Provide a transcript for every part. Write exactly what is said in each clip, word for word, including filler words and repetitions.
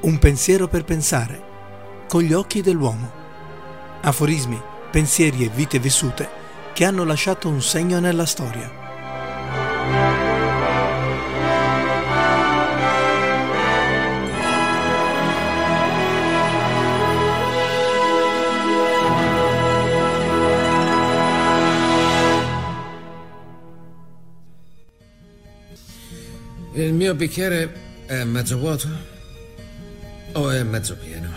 Un pensiero per pensare, con gli occhi dell'uomo. Aforismi, pensieri e vite vissute che hanno lasciato un segno nella storia. Il mio bicchiere è mezzo vuoto o è mezzo pieno?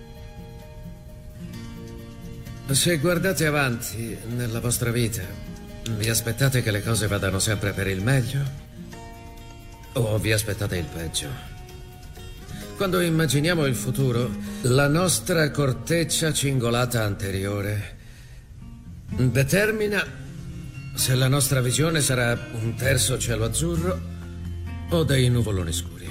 Se guardate avanti nella vostra vita, vi aspettate che le cose vadano sempre per il meglio o vi aspettate il peggio? Quando immaginiamo il futuro, la nostra corteccia cingolata anteriore determina se la nostra visione sarà un terzo cielo azzurro o dei nuvoloni scuri.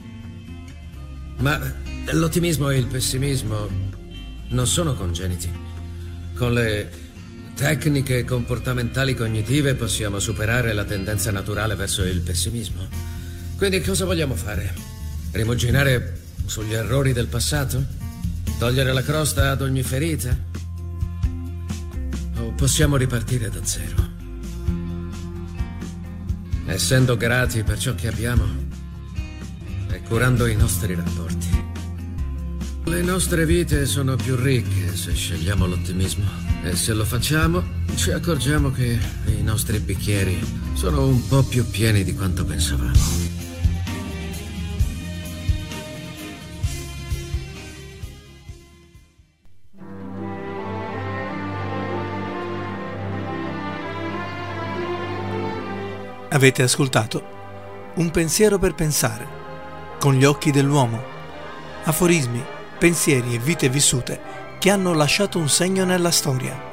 Ma l'ottimismo e il pessimismo non sono congeniti. Con le tecniche comportamentali cognitive possiamo superare la tendenza naturale verso il pessimismo. Quindi cosa vogliamo fare? Rimuginare sugli errori del passato? Togliere la crosta ad ogni ferita? O possiamo ripartire da zero? Essendo grati per ciò che abbiamo e curando i nostri rapporti. Le nostre vite sono più ricche se scegliamo l'ottimismo e se lo facciamo ci accorgiamo che i nostri bicchieri sono un po' più pieni di quanto pensavamo. Avete ascoltato Un pensiero per pensare, con gli occhi dell'uomo. Aforismi, pensieri e vite vissute che hanno lasciato un segno nella storia.